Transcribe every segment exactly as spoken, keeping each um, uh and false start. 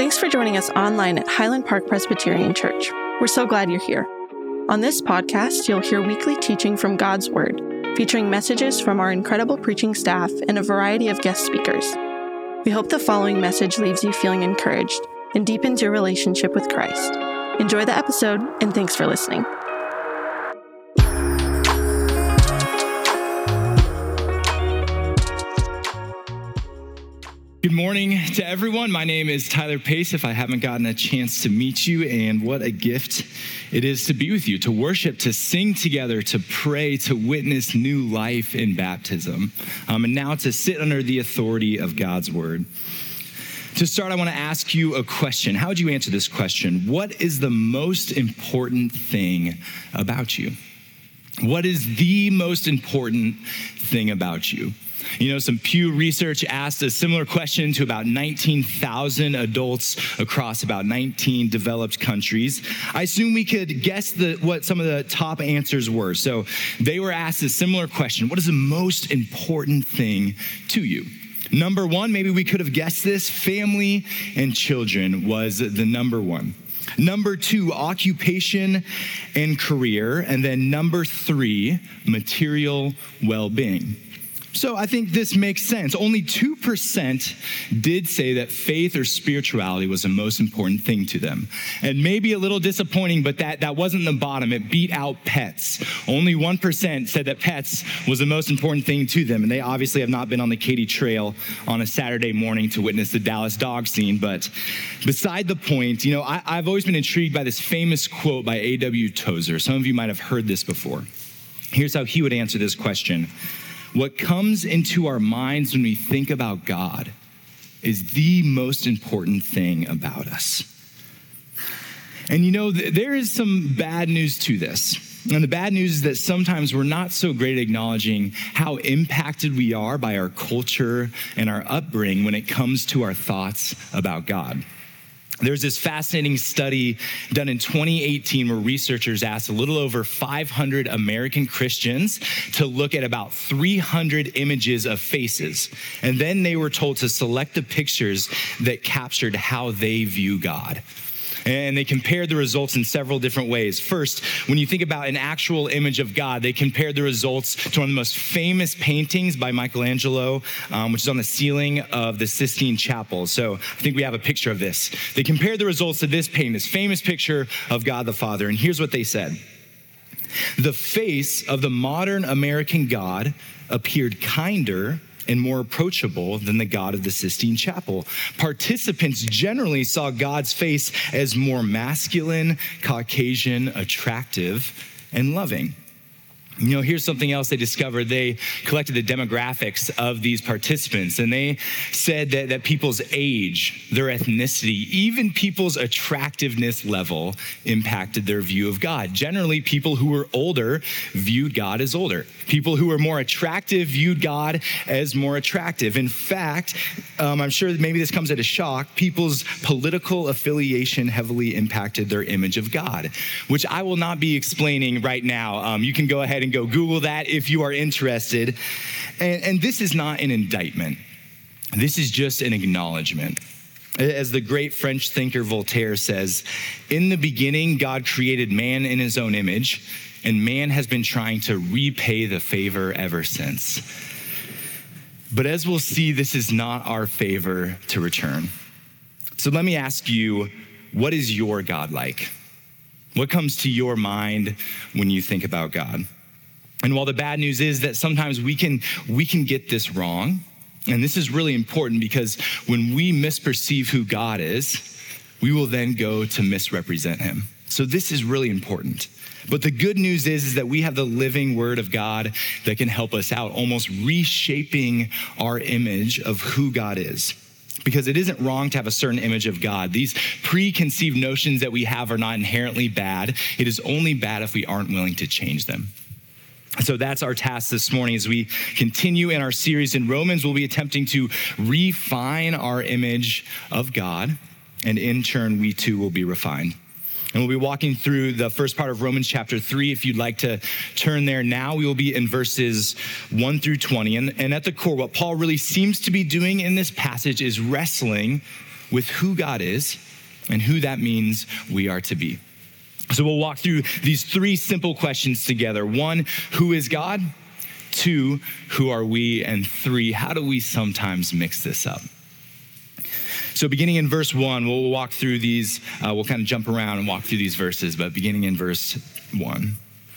Thanks for joining us online at Highland Park Presbyterian Church. We're so glad you're here. On this podcast, you'll hear weekly teaching from God's Word, featuring messages from our incredible preaching staff and a variety of guest speakers. We hope the following message leaves you feeling encouraged and deepens your relationship with Christ. Enjoy the episode, and thanks for listening. Good morning to everyone. My name is Tyler Pace, if I haven't gotten a chance to meet you, and what a gift it is to be with you, to worship, to sing together, to pray, to witness new life in baptism, um, and now to sit under the authority of God's Word. To start, I want to ask you a question. How would you answer this question? What is the most important thing about you? What is the most important thing about you? You know, some Pew Research asked a similar question to about nineteen thousand adults across about nineteen developed countries. I assume we could guess the, what some of the top answers were. So they were asked a similar question. What is the most important thing to you? Number one, maybe we could have guessed this, family and children was the number one. Number two, occupation and career. And then number three, material well-being. So I think this makes sense. Only two percent did say that faith or spirituality was the most important thing to them. And maybe a little disappointing, but that, that wasn't the bottom. It beat out pets. Only one percent said that pets was the most important thing to them. And they obviously have not been on the Katy Trail on a Saturday morning to witness the Dallas dog scene. But beside the point, you know, I, I've always been intrigued by this famous quote by A W Tozer. Some of you might have heard this before. Here's how he would answer this question. What comes into our minds when we think about God is the most important thing about us. And you know, th- there is some bad news to this. And the bad news is that sometimes we're not so great at acknowledging how impacted we are by our culture and our upbringing when it comes to our thoughts about God. There's this fascinating study done in twenty eighteen where researchers asked a little over five hundred American Christians to look at about three hundred images of faces. And then they were told to select the pictures that captured how they view God. And they compared the results in several different ways. First, when you think about an actual image of God, they compared the results to one of the most famous paintings by Michelangelo, um, which is on the ceiling of the Sistine Chapel. So I think we have a picture of this. They compared the results to this painting, this famous picture of God the Father. And here's what they said. The face of the modern American God appeared kinder and more approachable than the God of the Sistine Chapel. Participants generally saw God's face as more masculine, Caucasian, attractive, and loving. You know, here's something else they discovered. They collected the demographics of these participants, and they said that, that people's age, their ethnicity, even people's attractiveness level impacted their view of God. Generally, people who were older viewed God as older. People who were more attractive viewed God as more attractive. In fact, um, I'm sure maybe this comes at a shock, people's political affiliation heavily impacted their image of God, which I will not be explaining right now. Um, you can go ahead and go Google that if you are interested. And, and this is not an indictment. This is just an acknowledgement. As the great French thinker Voltaire says, in the beginning, God created man in his own image, and man has been trying to repay the favor ever since. But as we'll see, this is not our favor to return. So let me ask you, what is your God like? What comes to your mind when you think about God? And while the bad news is that sometimes we can we can get this wrong, and this is really important because when we misperceive who God is, we will then go to misrepresent him. So this is really important. But the good news is, is that we have the living word of God that can help us out, almost reshaping our image of who God is. Because it isn't wrong to have a certain image of God. These preconceived notions that we have are not inherently bad. It is only bad if we aren't willing to change them. So that's our task this morning. As we continue in our series in Romans, we'll be attempting to refine our image of God, and in turn, we too will be refined. And we'll be walking through the first part of Romans chapter three. If you'd like to turn there now, we will be in verses one through twenty. And, and at the core, what Paul really seems to be doing in this passage is wrestling with who God is and who that means we are to be. So we'll walk through these three simple questions together. One, who is God? Two, who are we? And three, how do we sometimes mix this up? So beginning in verse one, we'll walk through these, uh, we'll kind of jump around and walk through these verses, but beginning in verse one.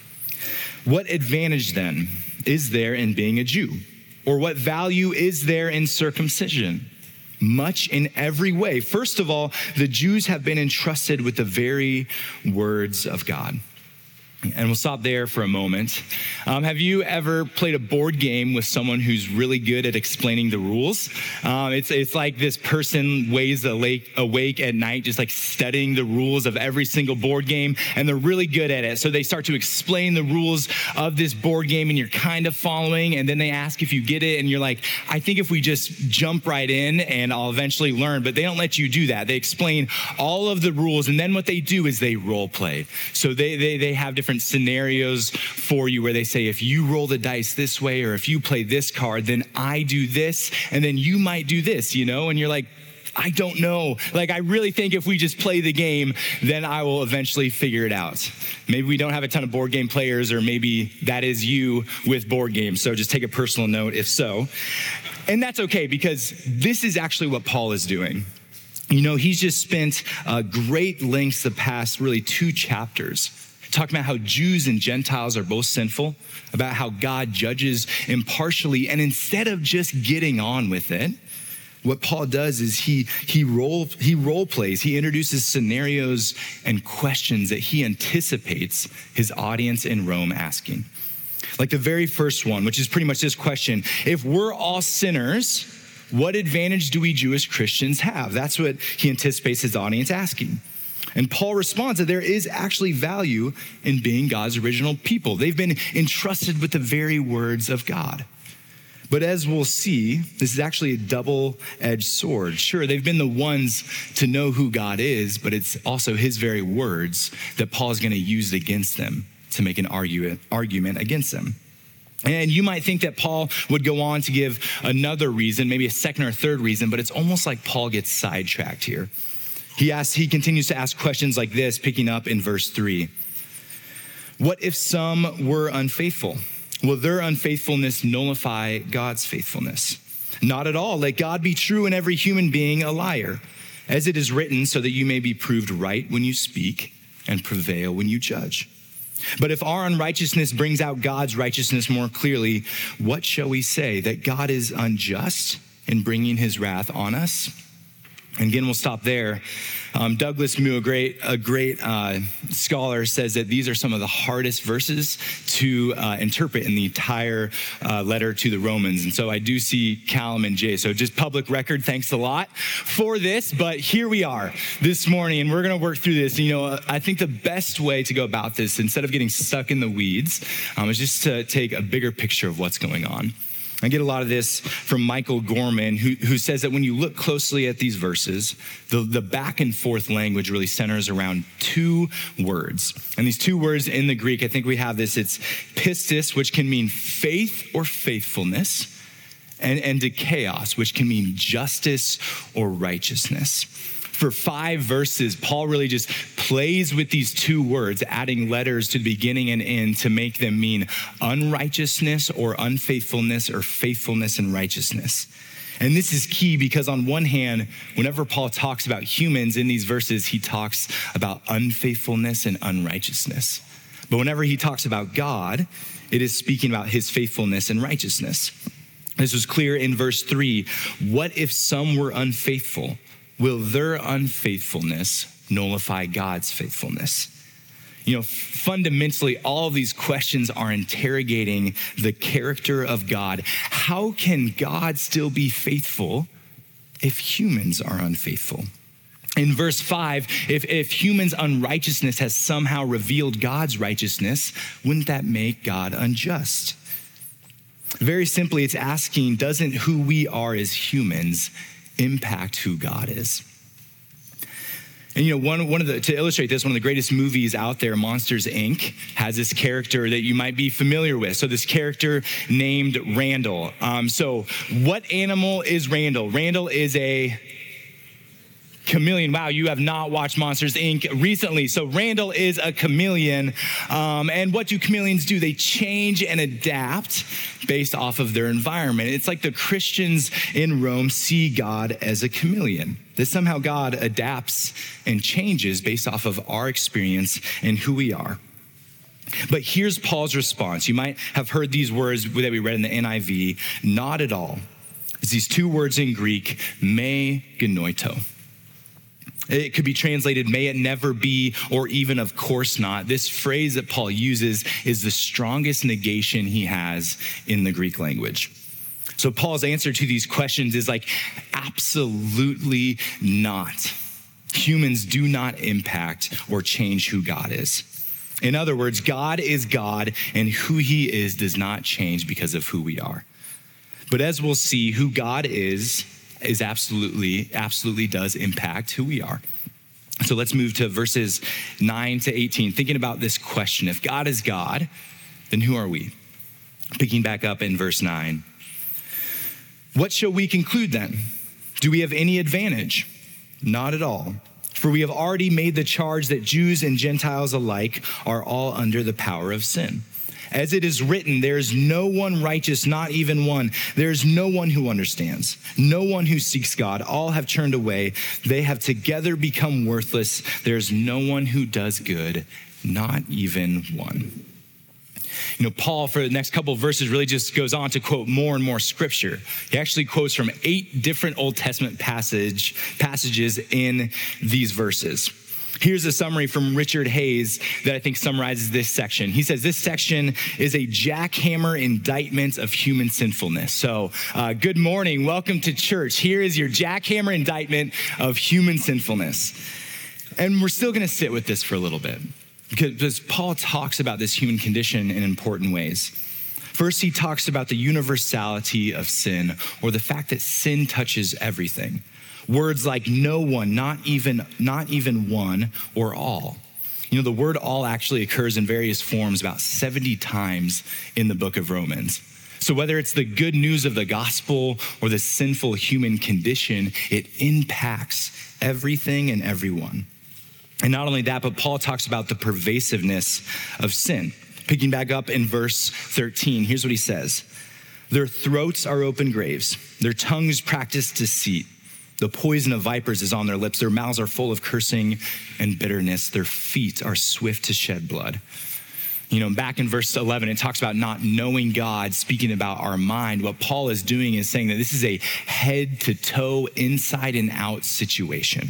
What advantage then is there in being a Jew? Or what value is there in circumcision? Much in every way. First of all, the Jews have been entrusted with the very words of God. And we'll stop there for a moment. Um, have you ever played a board game with someone who's really good at explaining the rules? Um, it's it's like this person lays awake, awake at night, just like studying the rules of every single board game, and they're really good at it. So they start to explain the rules of this board game, and you're kind of following, and then they ask if you get it, and you're like, I think if we just jump right in, and I'll eventually learn. But they don't let you do that. They explain all of the rules, and then what they do is they role play. So they they they have different scenarios for you where they say, if you roll the dice this way, or if you play this card, then I do this, and then you might do this, you know? And you're like, I don't know. Like, I really think if we just play the game, then I will eventually figure it out. Maybe we don't have a ton of board game players, or maybe that is you with board games. So just take a personal note if so. And that's okay, because this is actually what Paul is doing. You know, he's just spent uh, great lengths the past really two chapters talking about how Jews and Gentiles are both sinful, about how God judges impartially. And instead of just getting on with it, what Paul does is he he role he role plays. He introduces scenarios and questions that he anticipates his audience in Rome asking. Like the very first one, which is pretty much this question: if we're all sinners, what advantage do we Jewish Christians have? That's what he anticipates his audience asking. And Paul responds that there is actually value in being God's original people. They've been entrusted with the very words of God. But as we'll see, this is actually a double-edged sword. Sure, they've been the ones to know who God is, but it's also his very words that Paul is going to use against them to make an argument, argument against them. And you might think that Paul would go on to give another reason, maybe a second or third reason, but it's almost like Paul gets sidetracked here. He asks, he continues to ask questions like this, picking up in verse three. What if some were unfaithful? Will their unfaithfulness nullify God's faithfulness? Not at all. Let God be true and every human being a liar, as it is written, so that you may be proved right when you speak and prevail when you judge. But if our unrighteousness brings out God's righteousness more clearly, what shall we say? That God is unjust in bringing his wrath on us? And again, we'll stop there. Um, Douglas Moo, a great, a great uh, scholar, says that these are some of the hardest verses to uh, interpret in the entire uh, letter to the Romans. And so I do see Callum and Jay. So just public record, thanks a lot for this. But here we are this morning, and we're going to work through this. You know, I think the best way to go about this, instead of getting stuck in the weeds, um, is just to take a bigger picture of what's going on. I get a lot of this from Michael Gorman, who, who says that when you look closely at these verses, the, the back and forth language really centers around two words. And these two words in the Greek, I think we have this, it's pistis, which can mean faith or faithfulness, and, and dikaios, which can mean justice or righteousness. For five verses, Paul really just plays with these two words, adding letters to the beginning and end to make them mean unrighteousness or unfaithfulness or faithfulness and righteousness. And this is key because on one hand, whenever Paul talks about humans in these verses, he talks about unfaithfulness and unrighteousness. But whenever he talks about God, it is speaking about his faithfulness and righteousness. This was clear in verse three. What if some were unfaithful? Will their unfaithfulness nullify God's faithfulness? You know, fundamentally, all of these questions are interrogating the character of God. How can God still be faithful if humans are unfaithful? In verse five, if, if humans' unrighteousness has somehow revealed God's righteousness, wouldn't that make God unjust? Very simply, it's asking, doesn't who we are as humans impact who God is? And you know, one, one of the, to illustrate this, one of the greatest movies out there, Monsters, Incorporated, has this character that you might be familiar with. So this character named Randall. Um, so what animal is Randall? Randall is a chameleon. Wow, you have not watched Monsters, Incorporated recently. So Randall is a chameleon. Um, and what do chameleons do? They change and adapt based off of their environment. It's like the Christians in Rome see God as a chameleon, that somehow God adapts and changes based off of our experience and who we are. But here's Paul's response. You might have heard these words that we read in the N I V, not at all. It's these two words in Greek, me genoito. It could be translated, may it never be, or even of course not. This phrase that Paul uses is the strongest negation he has in the Greek language. So Paul's answer to these questions is like, absolutely not. Humans do not impact or change who God is. In other words, God is God, and who he is does not change because of who we are. But as we'll see, who God is, is absolutely, absolutely does impact who we are. So let's move to verses nine to eighteen, thinking about this question. If God is God, then who are we? Picking back up in verse nine. What shall we conclude then? Do we have any advantage? Not at all. For we have already made the charge that Jews and Gentiles alike are all under the power of sin. As it is written, there is no one righteous, not even one. There is no one who understands, no one who seeks God. All have turned away. They have together become worthless. There is no one who does good, not even one. You know, Paul, for the next couple of verses, really just goes on to quote more and more scripture. He actually quotes from eight different Old Testament passage passages in these verses. Here's a summary from Richard Hayes that I think summarizes this section. He says this section is a jackhammer indictment of human sinfulness. So uh, good morning, welcome to church. Here is your jackhammer indictment of human sinfulness. And we're still gonna sit with this for a little bit, because Paul talks about this human condition in important ways. First, he talks about the universality of sin, or the fact that sin touches everything. Words like no one, not even, not even one, or all. You know, the word all actually occurs in various forms about seventy times in the book of Romans. So whether it's the good news of the gospel or the sinful human condition, it impacts everything and everyone. And not only that, but Paul talks about the pervasiveness of sin. Picking back up in verse thirteen, here's what he says. Their throats are open graves. Their tongues practice deceit. The poison of vipers is on their lips. Their mouths are full of cursing and bitterness. Their feet are swift to shed blood. You know, back in verse eleven, it talks about not knowing God, speaking about our mind. What Paul is doing is saying that this is a head to toe, inside and out situation.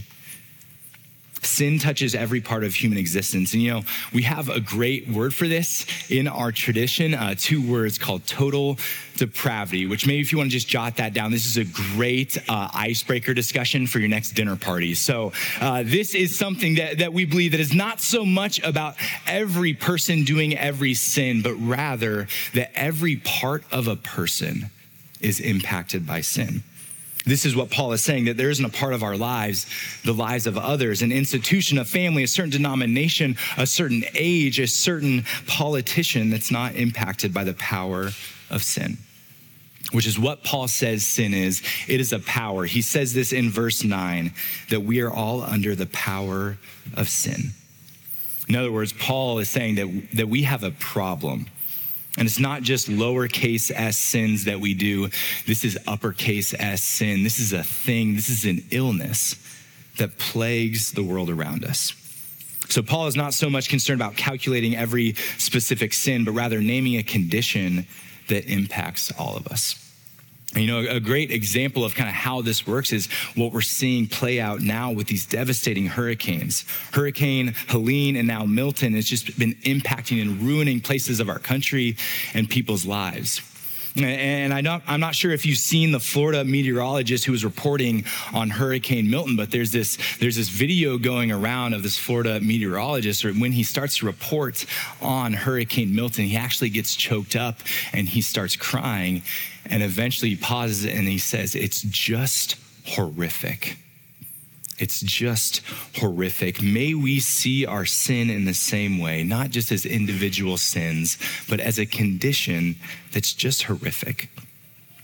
Sin touches every part of human existence. And you know, we have a great word for this in our tradition, uh, two words called total depravity, which maybe if you want to just jot that down, this is a great uh, icebreaker discussion for your next dinner party. So uh, this is something that, that we believe that is not so much about every person doing every sin, but rather that every part of a person is impacted by sin. This is what Paul is saying, that there isn't a part of our lives, the lives of others, an institution, a family, a certain denomination, a certain age, a certain politician that's not impacted by the power of sin, which is what Paul says sin is. It is a power. He says this in verse nine, that we are all under the power of sin. In other words, Paul is saying that, that we have a problem. And it's not just lowercase s sins that we do. This is uppercase S sin. This is a thing. This is an illness that plagues the world around us. So Paul is not so much concerned about calculating every specific sin, but rather naming a condition that impacts all of us. And you know, a great example of kind of how this works is what we're seeing play out now with these devastating hurricanes. Hurricane Helene and now Milton has just been impacting and ruining places of our country and people's lives. And I don't, I'm not sure if you've seen the Florida meteorologist who was reporting on Hurricane Milton, but there's this, there's this video going around of this Florida meteorologist, or when he starts to report on Hurricane Milton, he actually gets choked up and he starts crying, and eventually he pauses and he says, it's just horrific. It's just horrific. May we see our sin in the same way, not just as individual sins, but as a condition that's just horrific.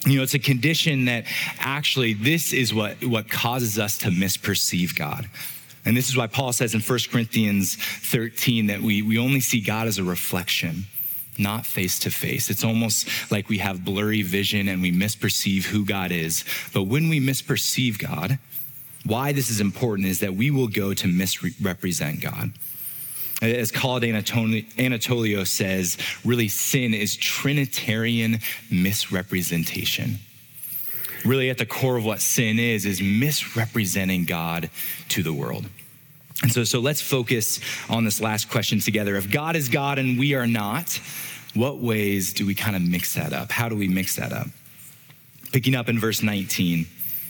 You know, it's a condition that actually this is what, what causes us to misperceive God. And this is why Paul says in First Corinthians thirteen that we, we only see God as a reflection, not face to face. It's almost like we have blurry vision and we misperceive who God is. But when we misperceive God, why this is important is that we will go to misrepresent God. As Claude Anatolio says, really sin is Trinitarian misrepresentation. Really at the core of what sin is, is misrepresenting God to the world. And so, so let's focus on this last question together. If God is God and we are not, what ways do we kind of mix that up? How do we mix that up? Picking up in verse nineteen.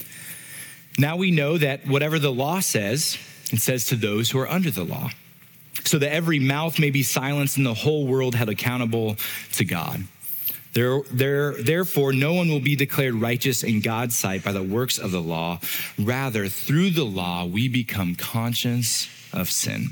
Now we know that whatever the law says, it says to those who are under the law, so that every mouth may be silenced and the whole world held accountable to God. There, there, therefore, no one will be declared righteous in God's sight by the works of the law. Rather, through the law, we become conscious of sin.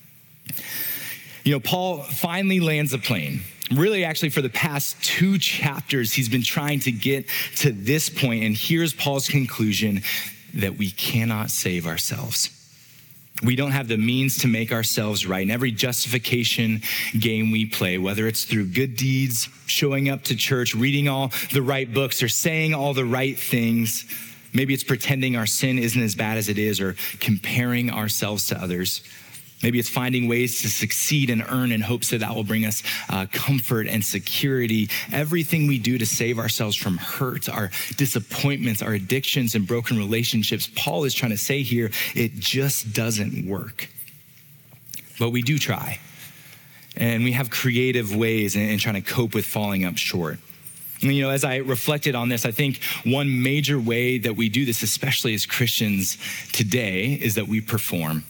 You know, Paul finally lands a plane. Really, actually, for the past two chapters, he's been trying to get to this point, and here's Paul's conclusion that we cannot save ourselves. We don't have the means to make ourselves right. In every justification game we play, whether it's through good deeds, showing up to church, reading all the right books, or saying all the right things, maybe it's pretending our sin isn't as bad as it is, or comparing ourselves to others. Maybe it's finding ways to succeed and earn in hopes that that will bring us uh, comfort and security. Everything we do to save ourselves from hurt, our disappointments, our addictions, and broken relationships, Paul is trying to say here, it just doesn't work. But we do try. And we have creative ways in, in trying to cope with falling up short. And, you know, as I reflected on this, I think one major way that we do this, especially as Christians today, is that we perform.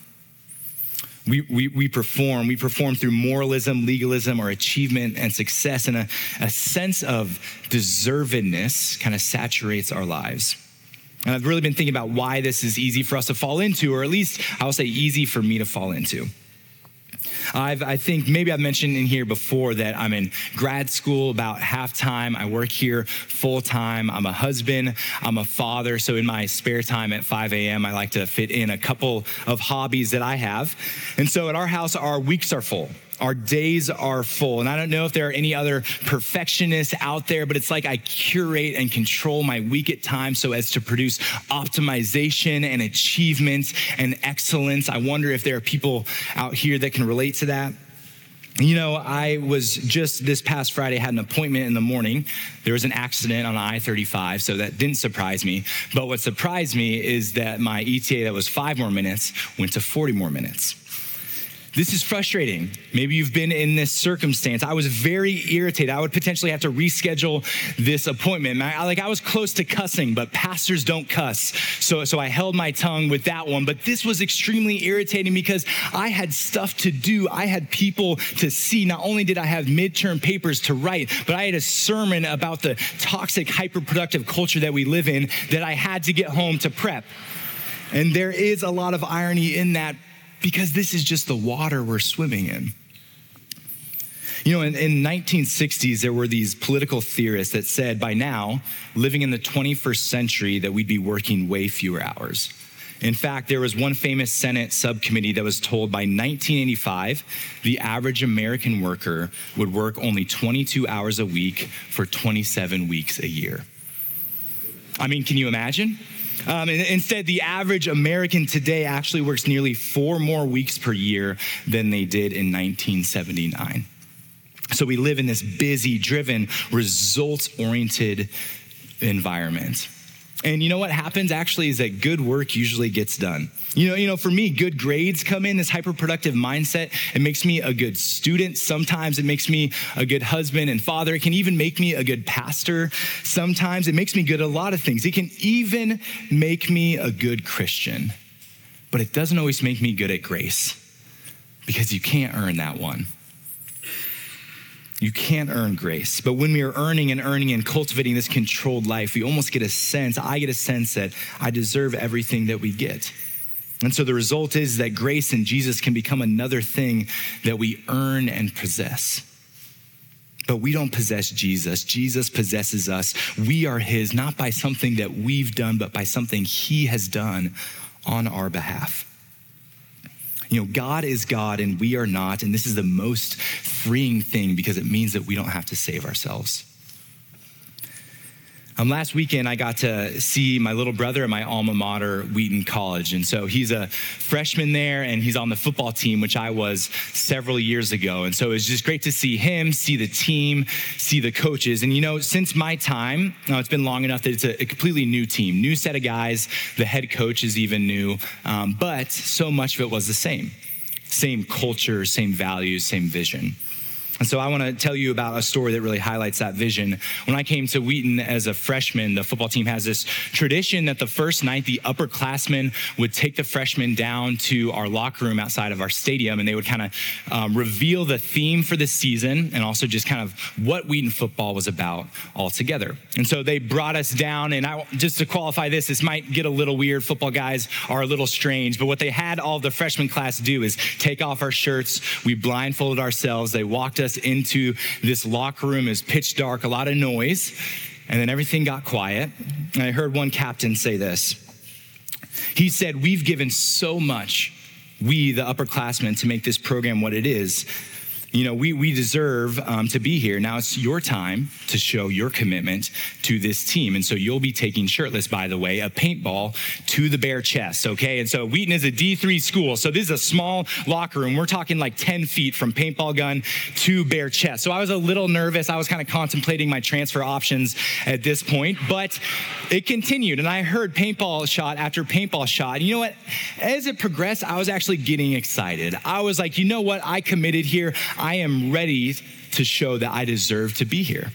We, we we perform, we perform through moralism, legalism, or achievement and success, and a, a sense of deservedness kind of saturates our lives. And I've really been thinking about why this is easy for us to fall into, or at least I'll say easy for me to fall into. I've, I think maybe I've mentioned in here before that I'm in grad school about half-time. I work here full-time. I'm a husband. I'm a father. So in my spare time at five a.m., I like to fit in a couple of hobbies that I have. And so at our house, our weeks are full. Our days are full. And I don't know if there are any other perfectionists out there, but it's like I curate and control my week at times so as to produce optimization and achievement and excellence. I wonder if there are people out here that can relate to that. You know, I was just this past Friday, had an appointment in the morning. There was an accident on I thirty-five, so that didn't surprise me. But what surprised me is that my E T A that was five more minutes went to forty more minutes. This is frustrating. Maybe you've been in this circumstance. I was very irritated. I would potentially have to reschedule this appointment. I, like I was close to cussing, but pastors don't cuss. So, so I held my tongue with that one. But this was extremely irritating because I had stuff to do. I had people to see. Not only did I have midterm papers to write, but I had a sermon about the toxic, hyperproductive culture that we live in that I had to get home to prep. And there is a lot of irony in that, because this is just the water we're swimming in. You know, in, in nineteen sixties, there were these political theorists that said by now, living in the twenty-first century, that we'd be working way fewer hours. In fact, there was one famous Senate subcommittee that was told by nineteen eighty-five, the average American worker would work only twenty-two hours a week for twenty-seven weeks a year. I mean, can you imagine? Um, and instead, the average American today actually works nearly four more weeks per year than they did in nineteen seventy-nine. So we live in this busy, driven, results-oriented environment. And you know what happens actually is that good work usually gets done. You know, you know, for me, good grades come in, this hyperproductive mindset. It makes me a good student. Sometimes it makes me a good husband and father. It can even make me a good pastor. Sometimes it makes me good at a lot of things. It can even make me a good Christian. But it doesn't always make me good at grace, because you can't earn that one. You can't earn grace. But when we are earning and earning and cultivating this controlled life, we almost get a sense, I get a sense that I deserve everything that we get. And so the result is that grace in Jesus can become another thing that we earn and possess. But we don't possess Jesus. Jesus possesses us. We are his, not by something that we've done, but by something he has done on our behalf. You know, God is God and we are not, and this is the most freeing thing because it means that we don't have to save ourselves. Um, last weekend, I got to see my little brother at my alma mater, Wheaton College. And so he's a freshman there, and he's on the football team, which I was several years ago. And so it was just great to see him, see the team, see the coaches. And, you know, since my time, uh, it's been long enough that it's a, a completely new team, new set of guys. The head coach is even new. Um, but so much of it was the same. Same culture, same values, same vision. And so I want to tell you about a story that really highlights that vision. When I came to Wheaton as a freshman, the football team has this tradition that the first night, the upperclassmen would take the freshmen down to our locker room outside of our stadium, and they would kind of um, reveal the theme for the season and also just kind of what Wheaton football was about all together. And so they brought us down, and I, just to qualify this, this might get a little weird. Football guys are a little strange, but what they had all of the freshman class do is take off our shirts. We blindfolded ourselves. They walked us into this locker room. It was pitch dark, a lot of noise, and then everything got quiet. And I heard one captain say this. He said, "We've given so much, we, the upperclassmen, to make this program what it is. You know, we we deserve um, to be here. Now it's your time to show your commitment to this team. And so you'll be taking shirtless, by the way, a paintball to the bare chest, okay? And so Wheaton is a D three school. So this is a small locker room. We're talking like ten feet from paintball gun to bare chest. So I was a little nervous. I was kind of contemplating my transfer options at this point, but it continued. And I heard paintball shot after paintball shot. And you know what? As it progressed, I was actually getting excited. I was like, you know what? I committed here. I am ready to show that I deserve to be here.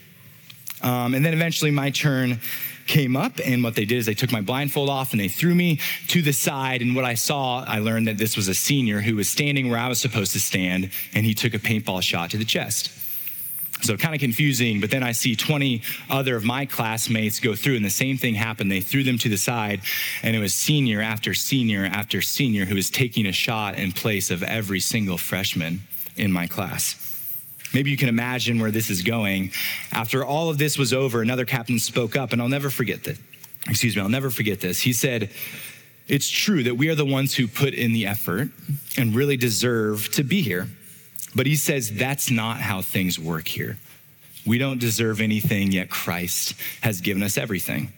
Um, and then eventually my turn came up, and what they did is they took my blindfold off and they threw me to the side. And what I saw, I learned that this was a senior who was standing where I was supposed to stand, and he took a paintball shot to the chest. So kind of confusing, but then I see twenty other of my classmates go through, and the same thing happened. They threw them to the side, and it was senior after senior after senior who was taking a shot in place of every single freshman in my class. Maybe you can imagine where this is going. After all of this was over, another captain spoke up, and I'll never forget that. Excuse me, I'll never forget this. He said, "It's true that we are the ones who put in the effort and really deserve to be here. But," he says, "that's not how things work here. We don't deserve anything, yet Christ has given us everything."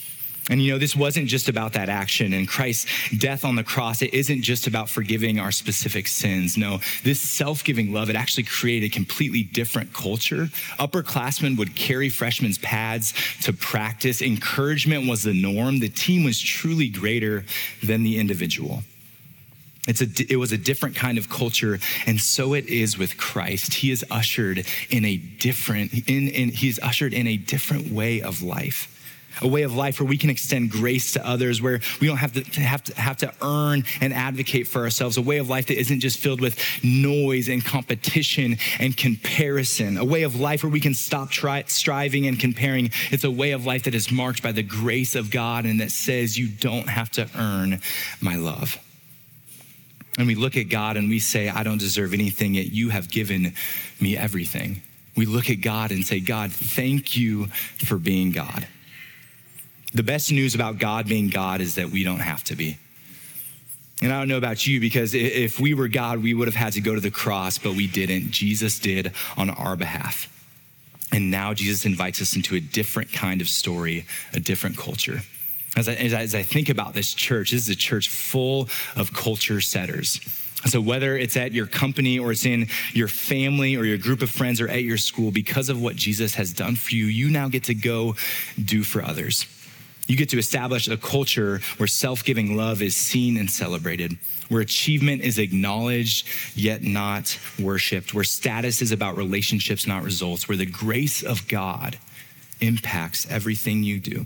And you know, this wasn't just about that action, and Christ's death on the cross, it isn't just about forgiving our specific sins. No, this self-giving love, it actually created a completely different culture. Upperclassmen would carry freshmen's pads to practice. Encouragement was the norm. The team was truly greater than the individual. It's a, it was a different kind of culture, and so it is with Christ. He is ushered in a different, in, in, he's ushered in a different way of life. A way of life where we can extend grace to others, where we don't have to have to have to earn and advocate for ourselves. A way of life that isn't just filled with noise and competition and comparison. A way of life where we can stop try, striving and comparing. It's a way of life that is marked by the grace of God and that says you don't have to earn my love. And we look at God and we say, "I don't deserve anything, yet you have given me everything." We look at God and say, "God, thank you for being God." The best news about God being God is that we don't have to be. And I don't know about you, because if we were God, we would have had to go to the cross, but we didn't. Jesus did on our behalf. And now Jesus invites us into a different kind of story, a different culture. As I, as I, as I think about this church, this is a church full of culture setters. So whether it's at your company or it's in your family or your group of friends or at your school, because of what Jesus has done for you, you now get to go do for others. You get to establish a culture where self-giving love is seen and celebrated, where achievement is acknowledged yet not worshiped, where status is about relationships, not results, where the grace of God impacts everything you do.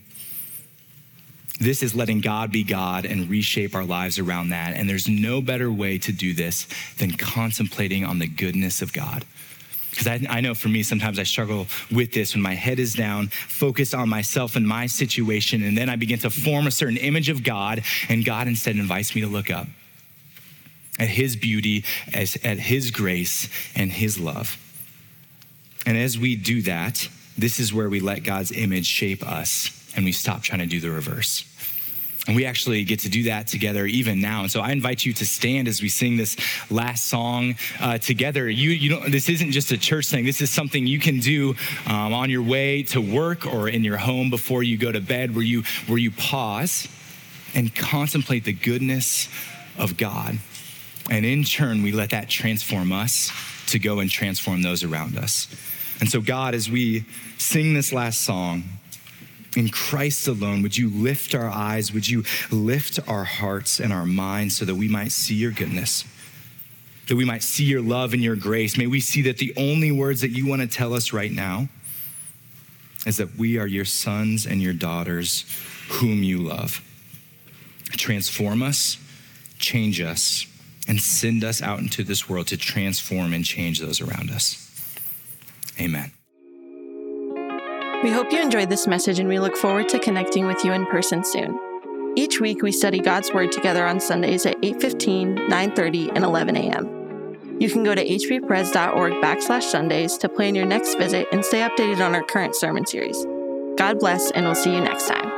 This is letting God be God and reshape our lives around that. And there's no better way to do this than contemplating on the goodness of God. Because I, I know for me, sometimes I struggle with this when my head is down, focused on myself and my situation, and then I begin to form a certain image of God, and God instead invites me to look up at his beauty, as, at his grace and his love. And as we do that, this is where we let God's image shape us and we stop trying to do the reverse. And we actually get to do that together even now. And so I invite you to stand as we sing this last song uh, together. You, you don't, this isn't just a church thing. This is something you can do um, on your way to work or in your home before you go to bed, where you, where you pause and contemplate the goodness of God. And in turn, we let that transform us to go and transform those around us. And so God, as we sing this last song, in Christ alone, would you lift our eyes? Would you lift our hearts and our minds so that we might see your goodness, that we might see your love and your grace? May we see that the only words that you want to tell us right now is that we are your sons and your daughters whom you love. Transform us, change us, and send us out into this world to transform and change those around us. Amen. We hope you enjoyed this message, and we look forward to connecting with you in person soon. Each week, we study God's Word together on Sundays at eight fifteen, nine thirty, and eleven a.m. You can go to hppres.org backslash Sundays to plan your next visit and stay updated on our current sermon series. God bless, and we'll see you next time.